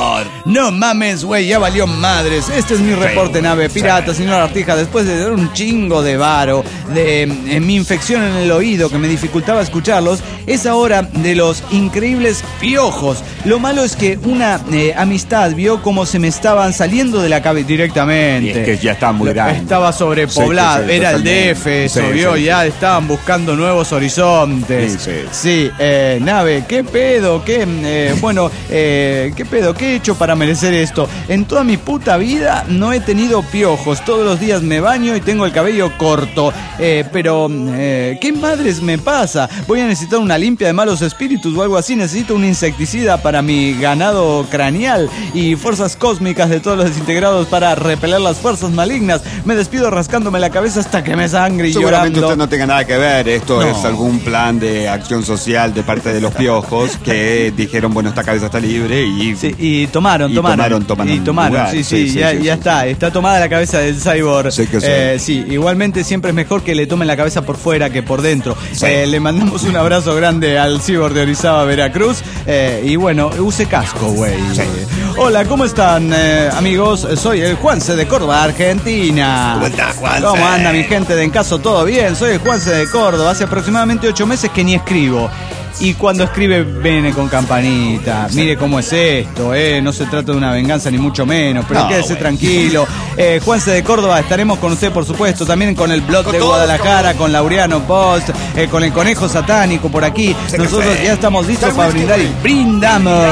No mames, güey, ya valió madres. Este es mi reporte, nave pirata, señor Artija. Después de dar un chingo de varo, de eh, mi infección en el oído que me dificultaba escucharlos, es ahora de los increíbles piojos. Lo malo es que una eh, amistad vio cómo se me estaban saliendo de la cabeza directamente. Y es que ya está muy grande. Estaba sobrepoblado, sí, sí, sí, era el D totalmente. F, eso, Sí, vio, sí, ya sí. estaban buscando nuevos horizontes. Sí, sí. Sí, eh, nave, ¿qué pedo? ¿Qué, eh, bueno, eh, ¿qué pedo? ¿Qué he hecho para merecer esto? En toda mi puta vida no he tenido piojos. Todos los días me baño y tengo el cabello corto. Eh, pero, eh, ¿qué madres me pasa? Voy a necesitar una limpia de malos espíritus o algo así. Necesito un insecticida para mi ganado craneal y fuerzas cósmicas de todos los desintegrados para repeler las fuerzas malignas. Me despido rascándome la cabeza hasta que me sangre y Seguramente llorando. usted no tenga nada que ver. Esto No. es algún plan de acción social de parte de los piojos que dijeron, bueno, esta cabeza está libre y... Sí, y tomaron, y tomaron. tomaron, tomaron y tomaron, lugar. sí, sí, Sí, sí, ya, sí, ya sí. está. Está tomada la cabeza del cyborg. Sí, que sí. Eh, sí, igualmente siempre es mejor que le tomen la cabeza por fuera que por dentro. Sí. Eh, le mandamos un abrazo grande al cyborg de Orizaba, Veracruz. Eh, y bueno, use casco, güey. Sí. Hola, ¿cómo están, eh, amigos? Soy el Juanse de Córdoba, Argentina. ¿Cómo está, Juanse? ¿Cómo anda mi gente de En Caso? ¿Todo bien? Soy el Juanse de Córdoba. Hace aproximadamente ocho meses que ni escribo. Y cuando escribe viene con campanita. Mire cómo es esto, eh. No se trata de una venganza ni mucho menos. Pero No, quédese bueno. tranquilo. Eh, Juanse de Córdoba, estaremos con usted, por supuesto. También con el blog de Guadalajara, con Laureano Post, eh, con el Conejo Satánico por aquí. Nosotros ya estamos listos para brindar y brindamos.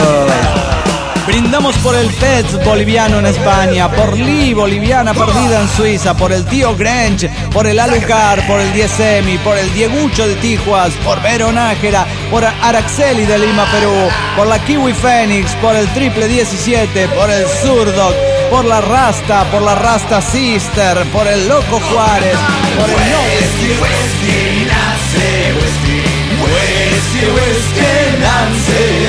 Brindamos por el Pets boliviano en España, por Lee boliviana perdida en Suiza, por el tío Grange, por el Alucar, por el Diezemi, por el Diegucho de Tijuas, por Vero Nájera, por Araxeli de Lima, Perú, por la Kiwi Fénix, por el Triple diecisiete, por el Zurdok, por la Rasta, por la Rasta Sister, por el Loco Juárez, por el Whisky, Whisky, Nancy, Whisky, Whisky, Whisky, Nancy,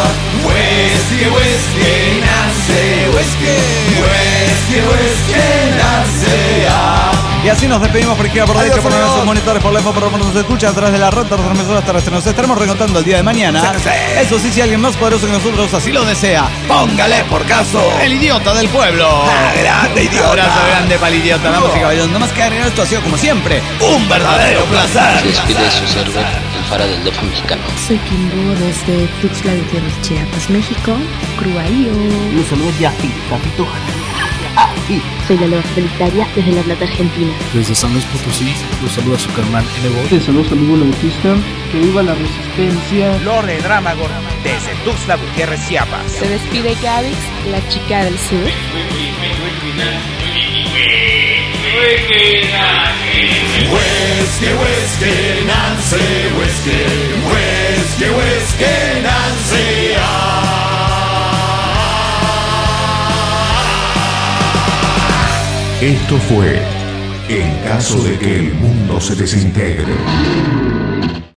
Whisky, Whisky, Nancy, Whisky, Whisky, Whisky, Nancy. Y así nos despedimos por izquierda, por derecha, por nuestros monitores, por lejos, por donde nos escucha a través de la red de transmisoras terrestres. Nos estaremos recontando el día de mañana. Eso sí, si alguien más poderoso que nosotros así lo desea, póngale por caso el idiota del pueblo. Ah, grande idiota. Un abrazo grande para el idiota, damas y caballeros. No más que agregar, esto ha sido como siempre un verdadero placer. Se despide su server, el Fara del Defa mexicano. Soy Kimbo desde Tuxtla Gutiérrez, Chiapas, México. Cruaío. Los saludos de Afi, Capito. Afi. Soy la Loa Felitaria desde La Plata, Argentina. Desde San Luis Potosí, los saluda su carnal N-Bo. Te saludos a amigo Bautista. Que viva la resistencia. Lore Dramagor desde Tuxtla Gutiérrez, Chiapas. Se despide Gavix, la chica del sur. Whisky, whisky, Nancy, whisky, whisky, whisky, Nancy. Esto fue En caso de que el mundo se desintegre.